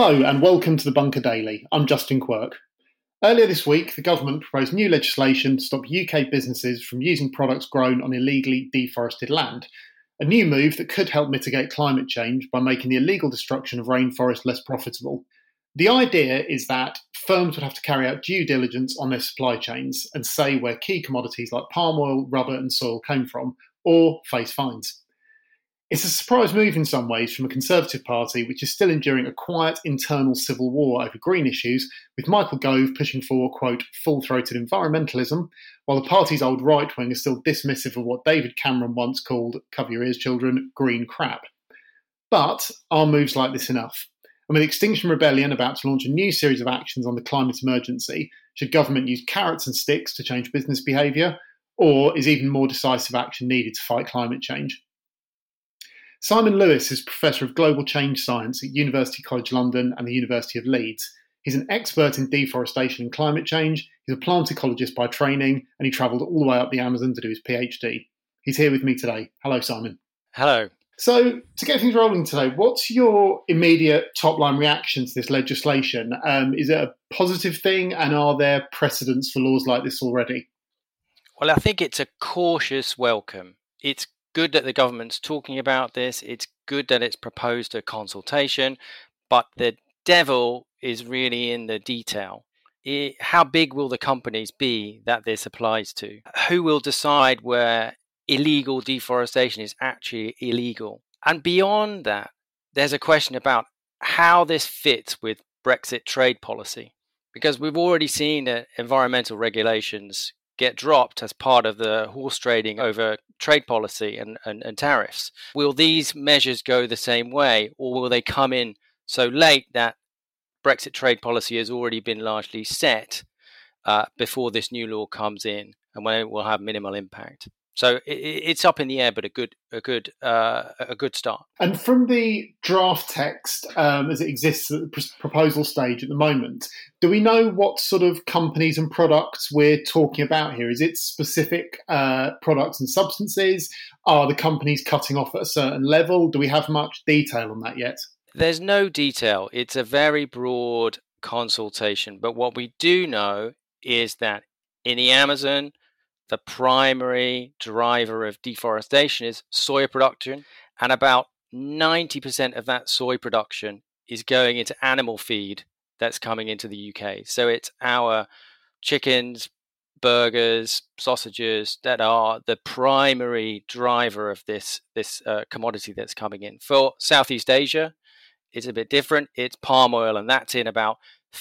Hello and welcome to the Bunker Daily. I'm Justin Quirk. Earlier this week, the government proposed new legislation to stop UK businesses from using products grown on illegally deforested land, a new move that could help mitigate climate change by making the illegal destruction of rainforest less profitable. The idea is that firms would have to carry out due diligence on their supply chains and say where key commodities like palm oil, rubber and soil came from, or face fines. It's a surprise move in some ways from a Conservative Party which is still enduring a quiet internal civil war over green issues, with Michael Gove pushing for, quote, full-throated environmentalism, while the party's old right wing is still dismissive of what David Cameron once called, cover your ears children, green crap. But are moves like this enough? And with Extinction Rebellion about to launch a new series of actions on the climate emergency, should government use carrots and sticks to change business behaviour, or is even more decisive action needed to fight climate change? Simon Lewis is Professor of Global Change Science at University College London and the University of Leeds. He's an expert in deforestation and climate change, he's a plant ecologist by training, and he travelled all the way up the Amazon to do his PhD. He's here with me today. Hello, Simon. Hello. So, to get things rolling today, what's your immediate top-line reaction to this legislation? Is it a positive thing, and are there precedents for laws like this already? Well, I think it's a cautious welcome. It's good that the government's talking about this. It's good that it's proposed a consultation, but the devil is really in the detail. How big will the companies be that this applies to? Who will decide where illegal deforestation is actually illegal? And beyond that, there's a question about how this fits with Brexit trade policy, because we've already seen that environmental regulations get dropped as part of the horse trading over trade policy and tariffs. Will these measures go the same way, or will they come in so late that Brexit trade policy has already been largely set before this new law comes in, and when it will have minimal impact? So it's up in the air, but a good start. And from the draft text, as it exists at the proposal stage at the moment, do we know what sort of companies and products we're talking about here? Is it specific products and substances? Are the companies cutting off at a certain level? Do we have much detail on that yet? There's no detail. It's a very broad consultation. But what we do know is that in the Amazon, the primary driver of deforestation is soy production, and about 90% of that soy production is going into animal feed that's coming into the UK. So it's our chickens, burgers, sausages that are the primary driver of this commodity that's coming in. For Southeast Asia, it's a bit different. It's palm oil, and that's in about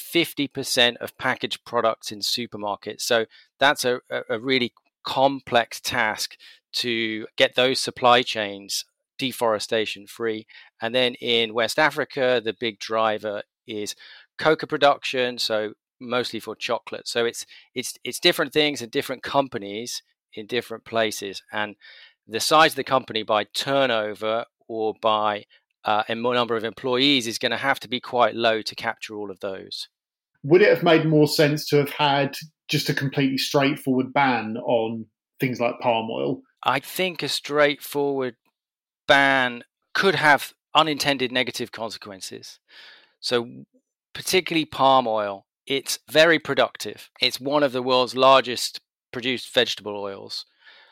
50% of packaged products in supermarkets. So that's a really complex task to get those supply chains deforestation free. And then in West Africa, the big driver is cocoa production, so mostly for chocolate. So it's different things and different companies in different places. And the size of the company by turnover or by a number of employees is going to have to be quite low to capture all of those. Would it have made more sense to have had just a completely straightforward ban on things like palm oil? I think a straightforward ban could have unintended negative consequences. So particularly palm oil, it's very productive. It's one of the world's largest produced vegetable oils.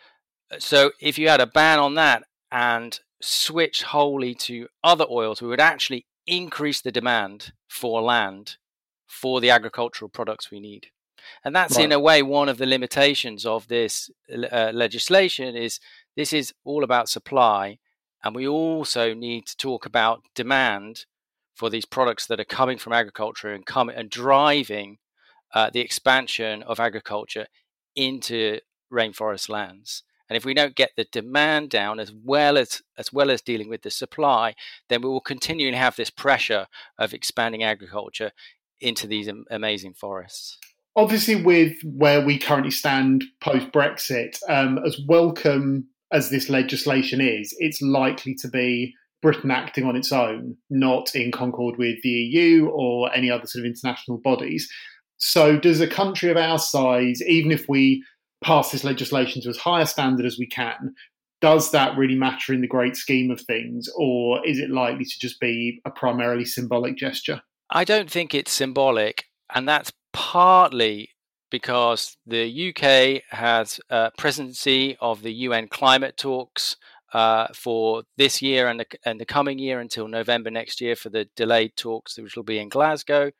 So if you had a ban on that and switched wholly to other oils, we would actually increase the demand for land for the agricultural products we need. And that's right. In a way one of the limitations of this legislation is this is all about supply, and we also need to talk about demand for these products that are coming from agriculture and driving the expansion of agriculture into rainforest lands. And if we don't get the demand down as well as dealing with the supply, then we will continue to have this pressure of expanding agriculture into these amazing forests. Obviously, with where we currently stand post-Brexit, as welcome as this legislation is, it's likely to be Britain acting on its own, not in concord with the EU or any other sort of international bodies. So does a country of our size, even if we pass this legislation to as high a standard as we can, does that really matter in the great scheme of things, or is it likely to just be a primarily symbolic gesture? I don't think it's symbolic, and that's partly because the UK has presidency of the UN climate talks for this year and the coming year until November next year for the delayed talks, which will be in Glasgow.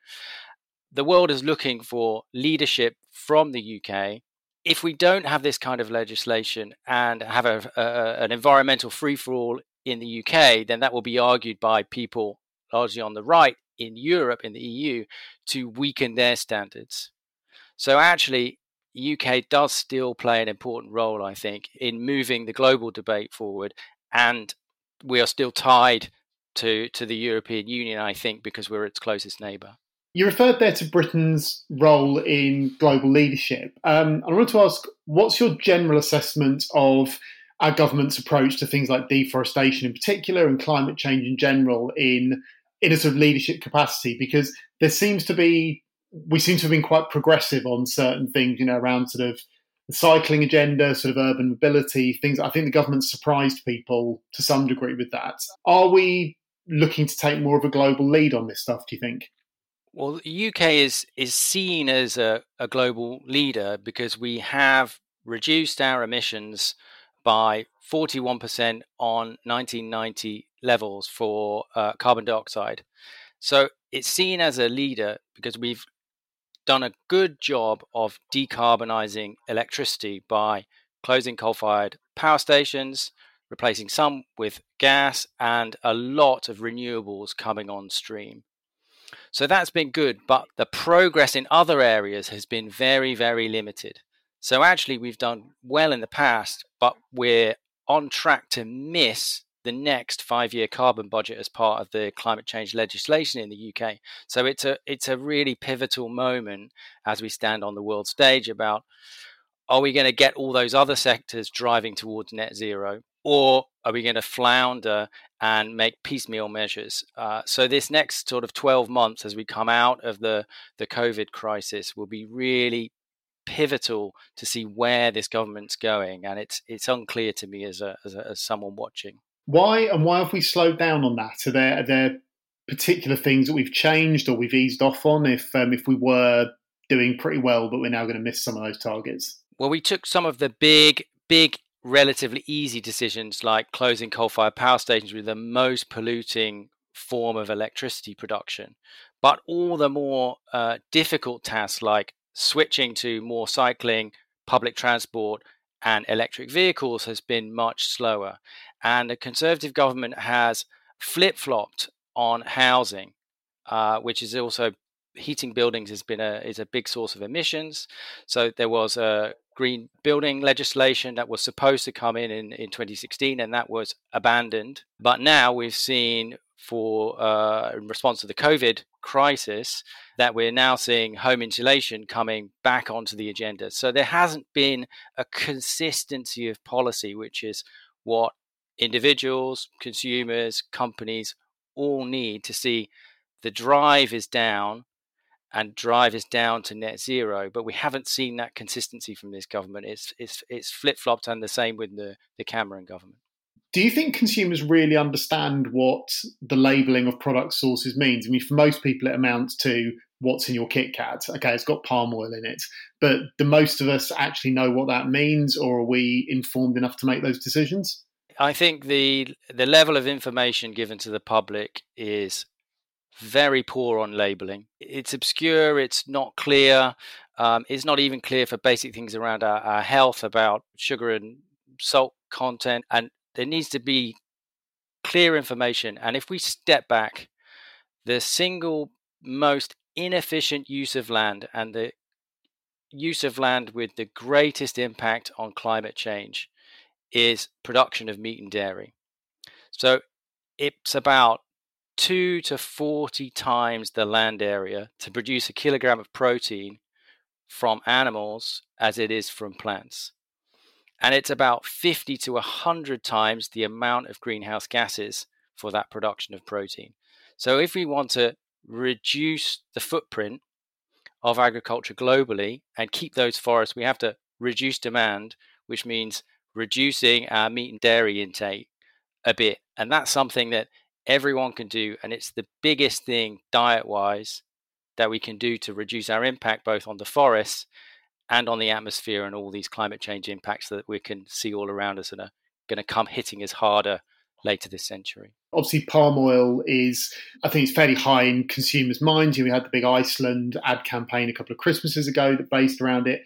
The world is looking for leadership from the UK. If we don't have this kind of legislation and have an environmental free-for-all in the UK, then that will be argued by people largely on the right in Europe, in the EU, to weaken their standards. So actually, UK does still play an important role, I think, in moving the global debate forward. And we are still tied to the European Union, I think, because we're its closest neighbour. You referred there to Britain's role in global leadership. I wanted to ask, what's your general assessment of our government's approach to things like deforestation in particular and climate change in general in a sort of leadership capacity? Because we seem to have been quite progressive on certain things, around sort of the cycling agenda, sort of urban mobility, things. I think the government surprised people to some degree with that. Are we looking to take more of a global lead on this stuff, do you think? Well, the UK is seen as a global leader because we have reduced our emissions by 41% on 1990 levels for carbon dioxide. So it's seen as a leader because we've done a good job of decarbonising electricity by closing coal-fired power stations, replacing some with gas, and a lot of renewables coming on stream. So that's been good, but the progress in other areas has been very, very limited. So actually, we've done well in the past, but we're on track to miss the next 5-year carbon budget as part of the climate change legislation in the UK. So it's a really pivotal moment as we stand on the world stage about, are we going to get all those other sectors driving towards net zero, or are we going to flounder and make piecemeal measures? So this next sort of 12 months as we come out of the COVID crisis will be really pivotal to see where this government's going, and it's unclear to me as someone watching. Why have we slowed down on that? Are there particular things that we've changed or we've eased off on if we were doing pretty well, but we're now going to miss some of those targets? Well, we took some of the big, relatively easy decisions like closing coal-fired power stations with the most polluting form of electricity production. But all the more difficult tasks like switching to more cycling, public transport, and electric vehicles has been much slower. And the Conservative government has flip-flopped on housing, which is also heating buildings is a big source of emissions. So there was a green building legislation that was supposed to come in 2016, and that was abandoned. But now we've seen in response to the COVID crisis, that we're now seeing home insulation coming back onto the agenda. So there hasn't been a consistency of policy, which is what individuals, consumers, companies all need to see the drive is down to net zero, but we haven't seen that consistency from this government. It's flip-flopped, and the same with the Cameron government. Do you think consumers really understand what the labelling of product sources means? I mean, for most people, it amounts to what's in your Kit Kat. Okay, it's got palm oil in it. But do most of us actually know what that means, or are we informed enough to make those decisions? I think the level of information given to the public is very poor on labelling. It's obscure, it's not clear. It's not even clear for basic things around our health, about sugar and salt content. And there needs to be clear information. And if we step back, the single most inefficient use of land and the use of land with the greatest impact on climate change is production of meat and dairy. So it's about 2 to 40 times the land area to produce a kilogram of protein from animals as it is from plants. And it's about 50 to 100 times the amount of greenhouse gases for that production of protein. So if we want to reduce the footprint of agriculture globally and keep those forests, we have to reduce demand, which means reducing our meat and dairy intake a bit. And that's something that everyone can do, and it's the biggest thing diet-wise that we can do to reduce our impact both on the forests and on the atmosphere and all these climate change impacts that we can see all around us and are going to come hitting us harder later this century. Obviously, palm oil is, I think it's fairly high in consumers' minds. We had the big Iceland ad campaign a couple of Christmases ago that based around it.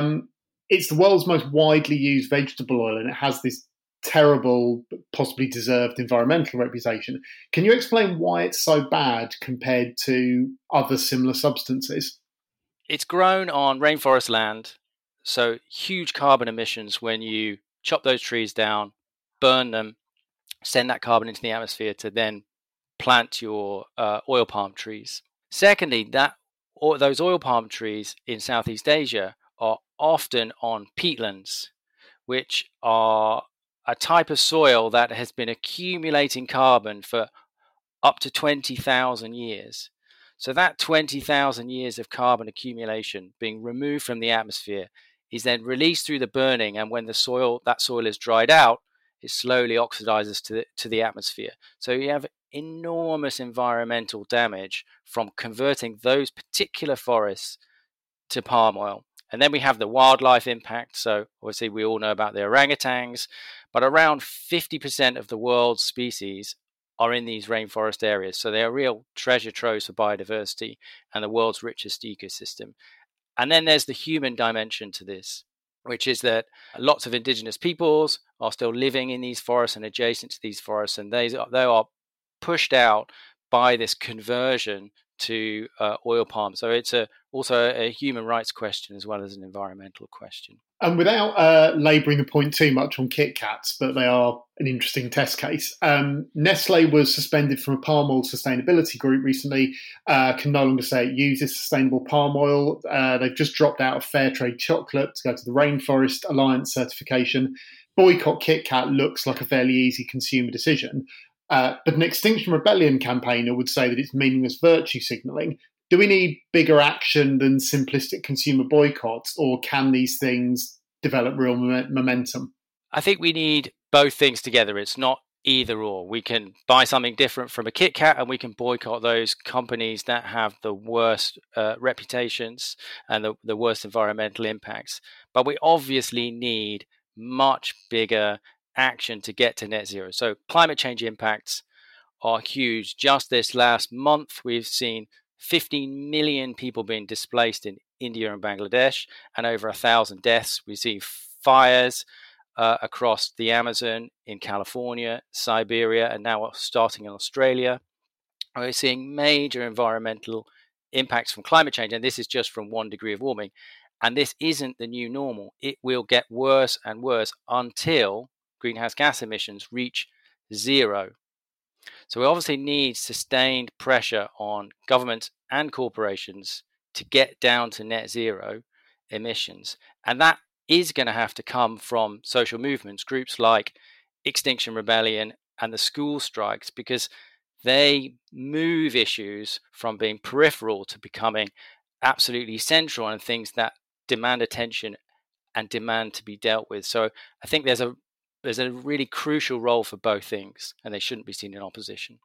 It's the world's most widely used vegetable oil, and it has this terrible, possibly deserved environmental reputation. Can you explain why it's so bad compared to other similar substances? It's grown on rainforest land, so huge carbon emissions when you chop those trees down, burn them, send that carbon into the atmosphere to then plant your oil palm trees. Secondly, those oil palm trees in Southeast Asia are often on peatlands, which are a type of soil that has been accumulating carbon for up to 20,000 years. So that 20,000 years of carbon accumulation being removed from the atmosphere is then released through the burning, and when that soil is dried out, it slowly oxidizes to the atmosphere. So you have enormous environmental damage from converting those particular forests to palm oil. And then we have the wildlife impact. So obviously we all know about the orangutans, but around 50% of the world's species are in these rainforest areas. So they're real treasure troves for biodiversity and the world's richest ecosystem. And then there's the human dimension to this, which is that lots of indigenous peoples are still living in these forests and adjacent to these forests, and they are pushed out by this conversion to oil palm. So it's also a human rights question as well as an environmental question. And without labouring the point too much on Kit Kats, but they are an interesting test case, Nestle was suspended from a palm oil sustainability group recently, can no longer say it uses sustainable palm oil. They've just dropped out of fair trade chocolate to go to the Rainforest Alliance certification. Boycott Kit Kat looks like a fairly easy consumer decision. But an Extinction Rebellion campaigner would say that it's meaningless virtue signalling. Do we need bigger action than simplistic consumer boycotts, or can these things develop real momentum? I think we need both things together. It's not either or. We can buy something different from a Kit Kat and we can boycott those companies that have the worst reputations and the worst environmental impacts. But we obviously need much bigger action to get to net zero. So climate change impacts are huge. Just this last month, we've seen 15 million people being displaced in India and Bangladesh, and over 1,000 deaths. We see fires across the Amazon, in California, Siberia, and now starting in Australia. We're seeing major environmental impacts from climate change, and this is just from 1 degree of warming. And this isn't the new normal. It will get worse and worse until greenhouse gas emissions reach zero. So we obviously need sustained pressure on governments and corporations to get down to net zero emissions. And that is going to have to come from social movements, groups like Extinction Rebellion and the school strikes, because they move issues from being peripheral to becoming absolutely central and things that demand attention and demand to be dealt with. So I think there's a really crucial role for both things, and they shouldn't be seen in opposition.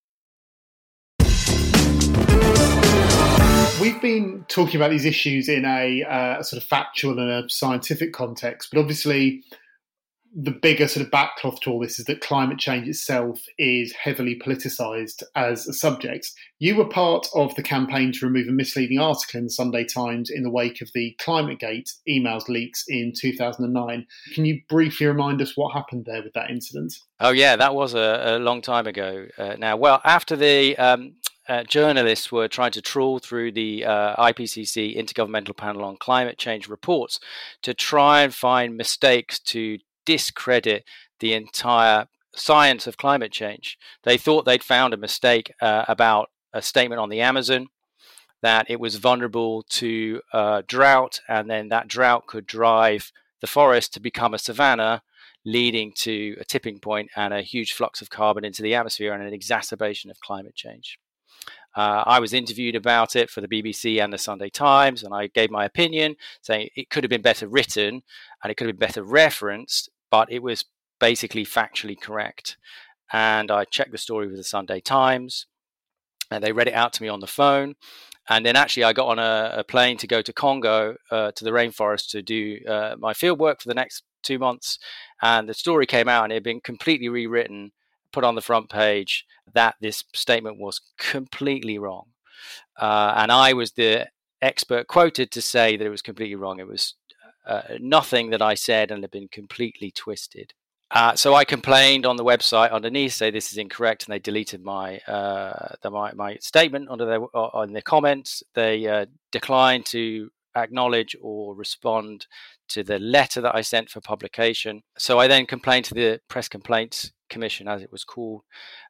We've been talking about these issues in a sort of factual and a scientific context, but obviously the bigger sort of backcloth to all this is that climate change itself is heavily politicised as a subject. You were part of the campaign to remove a misleading article in the Sunday Times in the wake of the ClimateGate emails leaks in 2009. Can you briefly remind us what happened there with that incident? Oh, yeah, that was a long time ago now. Well, after the journalists were trying to trawl through the IPCC Intergovernmental Panel on Climate Change reports to try and find mistakes to discredit the entire science of climate change. They thought they'd found a mistake about a statement on the Amazon, that it was vulnerable to drought, and then that drought could drive the forest to become a savanna, leading to a tipping point and a huge flux of carbon into the atmosphere and an exacerbation of climate change. I was interviewed about it for the BBC and the Sunday Times, and I gave my opinion, saying it could have been better written and it could have been better referenced, but it was basically factually correct. and I checked the story with the Sunday Times, and they read it out to me on the phone. And then actually I got on a plane to go to Congo, to the rainforest, to do my field work for the next 2 months. And the story came out and it had been completely rewritten, put on the front page that this statement was completely wrong. And I was the expert quoted to say that it was completely wrong. It was nothing that I said and had been completely twisted. So I complained on the website underneath, say this is incorrect, and they deleted my statement on the comments. They declined to acknowledge or respond to the letter that I sent for publication. So I then complained to the Press Complaints Commission, as it was called,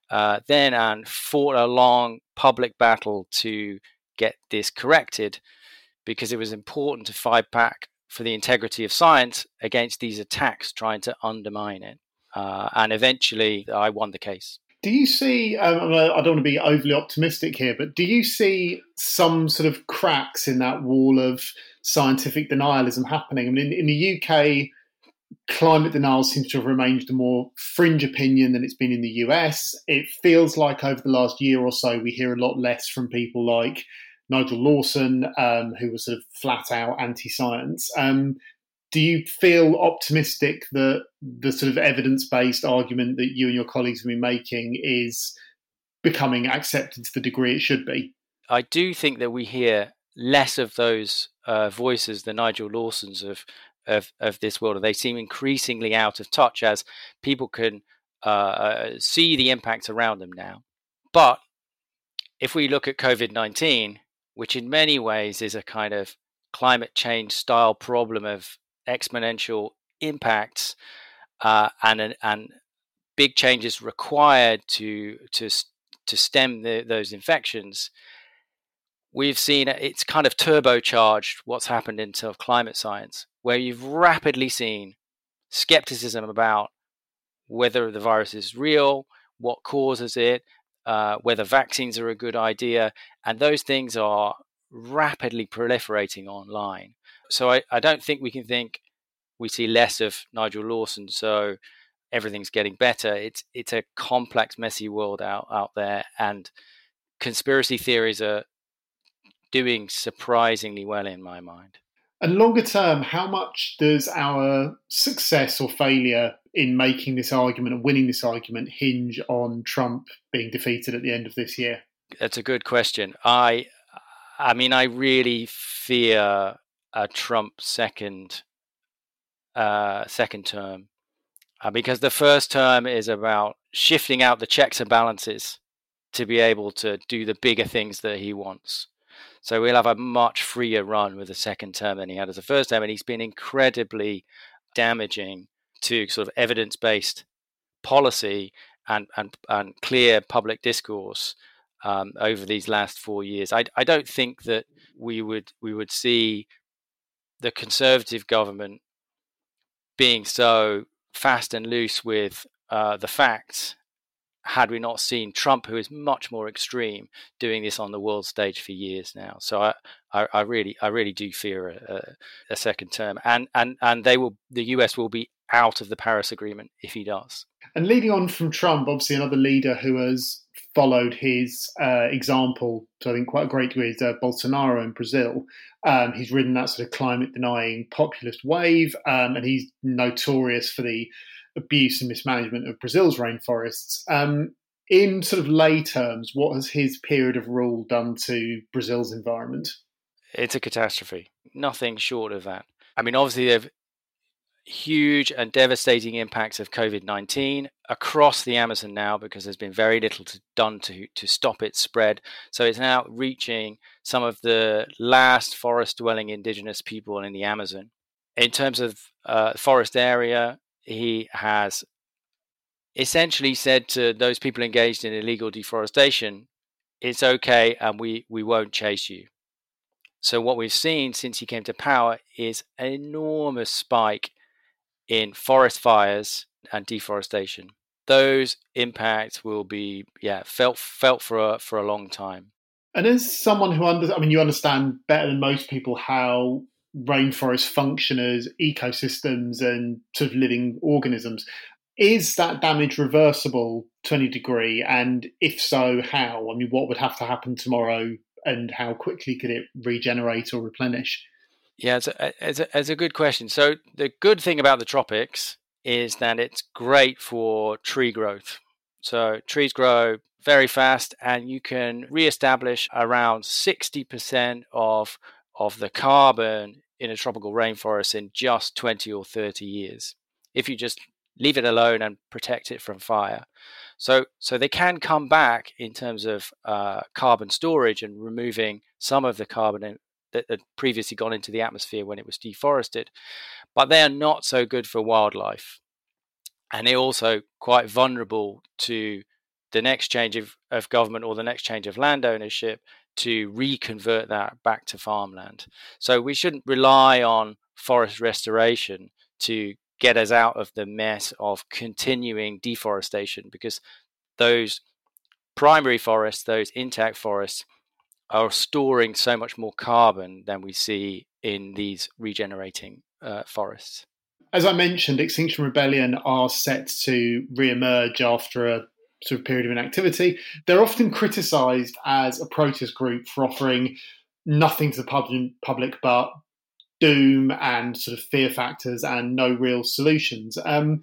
and fought a long public battle to get this corrected, because it was important to fight back for the integrity of science against these attacks trying to undermine it. And eventually I won the case. Do you see, I don't want to be overly optimistic here, but do you see some sort of cracks in that wall of scientific denialism happening? I mean, in the UK, climate denial seems to have remained a more fringe opinion than it's been in the US. It feels like over the last year or so, we hear a lot less from people like Nigel Lawson, who was sort of flat out anti-science. Do you feel optimistic that the sort of evidence-based argument that you and your colleagues have been making is becoming accepted to the degree it should be? I do think that we hear less of those voices, the Nigel Lawsons of this world. They seem increasingly out of touch as people can see the impacts around them now. But if we look at COVID-19, which in many ways is a kind of climate change style problem of exponential impacts and big changes required to stem those infections, we've seen it's kind of turbocharged what's happened in terms of climate science, where you've rapidly seen skepticism about whether the virus is real, what causes it, whether vaccines are a good idea, and those things are rapidly proliferating online. So I don't think we can think we see less of Nigel Lawson, so everything's getting better. It's a complex, messy world out there, and conspiracy theories are doing surprisingly well in my mind. And longer term, how much does our success or failure in making this argument and winning this argument hinge on Trump being defeated at the end of this year? That's a good question. I mean, I really fear a Trump second term, because the first term is about shifting out the checks and balances to be able to do the bigger things that he wants. So we'll have a much freer run with the second term than he had as the first term, and he's been incredibly damaging to sort of evidence-based policy and clear public discourse over these last 4 years. I don't think that we would see the Conservative government being so fast and loose with the facts had we not seen Trump, who is much more extreme, doing this on the world stage for years now. So I really do fear a second term, and the US will be out of the Paris Agreement if he does. And leading on from Trump, obviously another leader who has followed his example to I think quite a great degree is Bolsonaro in Brazil. He's ridden that sort of climate-denying populist wave, and he's notorious for the abuse and mismanagement of Brazil's rainforests. In sort of lay terms, what has his period of rule done to Brazil's environment? It's a catastrophe. Nothing short of that. I mean, obviously, there have huge and devastating impacts of COVID-19 across the Amazon now, because there's been very little done to stop its spread. So it's now reaching some of the last forest-dwelling indigenous people in the Amazon. In terms of forest area, he has essentially said to those people engaged in illegal deforestation, it's okay and we won't chase you. So what we've seen since he came to power is an enormous spike in forest fires and deforestation. Those impacts will be felt for a long time. And as someone who you understand better than most people how rainforests function as ecosystems and sort of living organisms. Is that damage reversible to any degree? And if so, how? I mean, what would have to happen tomorrow and how quickly could it regenerate or replenish? Yeah, it's a good question. So the good thing about the tropics is that it's great for tree growth. So trees grow very fast, and you can reestablish around 60% of the carbon in a tropical rainforest in just 20 or 30 years, if you just leave it alone and protect it from fire. So they can come back in terms of carbon storage and removing some of the carbon that had previously gone into the atmosphere when it was deforested. But they are not so good for wildlife. And they're also quite vulnerable to the next change of government or the next change of land ownership to reconvert that back to farmland. So we shouldn't rely on forest restoration to get us out of the mess of continuing deforestation, because those primary forests, those intact forests, are storing so much more carbon than we see in these regenerating forests. As I mentioned, Extinction Rebellion are set to re-emerge after a sort of period of inactivity. They're often criticised as a protest group for offering nothing to the public but doom and sort of fear factors and no real solutions.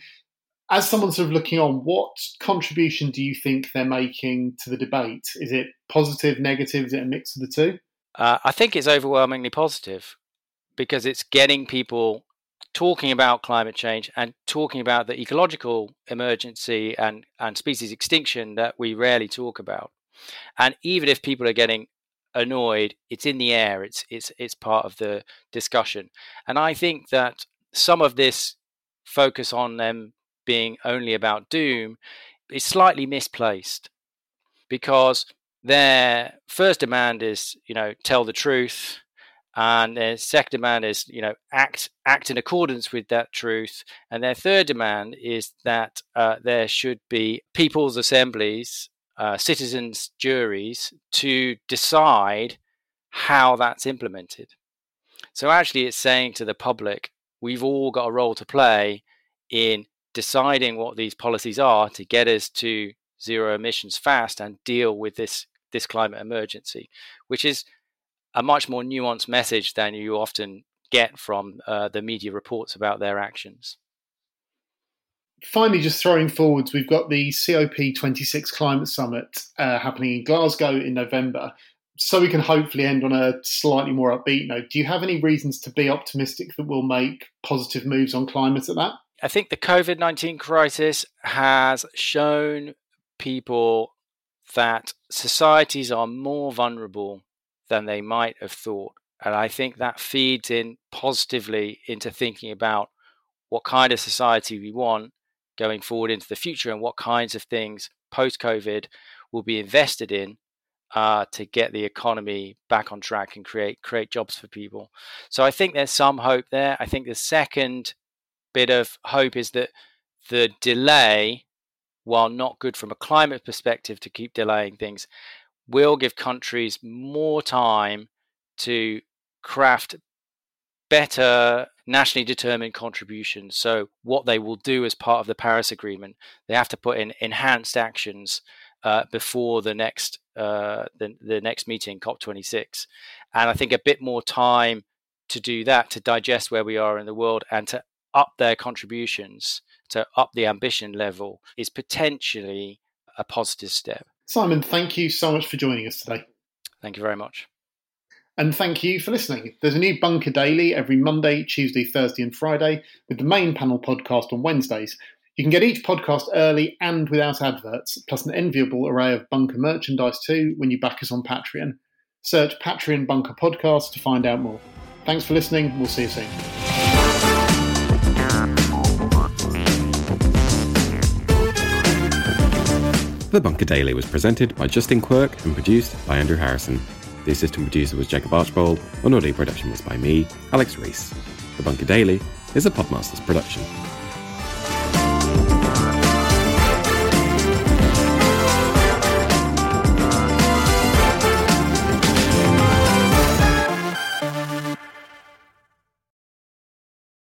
As someone sort of looking on, what contribution do you think they're making to the debate? Is it positive, negative? Is it a mix of the two? I think it's overwhelmingly positive, because it's getting people talking about climate change and talking about the ecological emergency and species extinction that we rarely talk about. And even if people are getting annoyed, it's in the air, it's part of the discussion. And I think that some of this focus on them being only about doom is slightly misplaced, because their first demand is, tell the truth, and their second demand is, act in accordance with that truth, and their third demand is that there should be people's assemblies, citizens' juries, to decide how that's implemented. So actually it's saying to the public, we've all got a role to play in deciding what these policies are to get us to zero emissions fast and deal with this climate emergency, which is a much more nuanced message than you often get from the media reports about their actions. Finally, just throwing forwards, we've got the COP26 Climate Summit happening in Glasgow in November. So we can hopefully end on a slightly more upbeat note. Do you have any reasons to be optimistic that we'll make positive moves on climate at that? I think the COVID-19 crisis has shown people that societies are more vulnerable than they might have thought. And I think that feeds in positively into thinking about what kind of society we want going forward into the future, and what kinds of things post-COVID will be invested in to get the economy back on track and create jobs for people. So I think there's some hope there. I think the second bit of hope is that the delay, while not good from a climate perspective to keep delaying things, will give countries more time to craft better nationally determined contributions. So what they will do as part of the Paris Agreement, they have to put in enhanced actions before the next meeting, COP26. And I think a bit more time to do that, to digest where we are in the world and to up their contributions, to up the ambition level, is potentially a positive step. Simon, thank you so much for joining us today. Thank you very much. And thank you for listening. There's a new Bunker Daily every Monday, Tuesday, Thursday and Friday, with the main panel podcast on Wednesdays. You can get each podcast early and without adverts, plus an enviable array of Bunker merchandise too when you back us on Patreon. Search Patreon Bunker Podcast to find out more. Thanks for listening. We'll see you soon. The Bunker Daily was presented by Justin Quirk and produced by Andrew Harrison. The assistant producer was Jacob Archbold, and audio production was by me, Alex Rees. The Bunker Daily is a Podmasters production.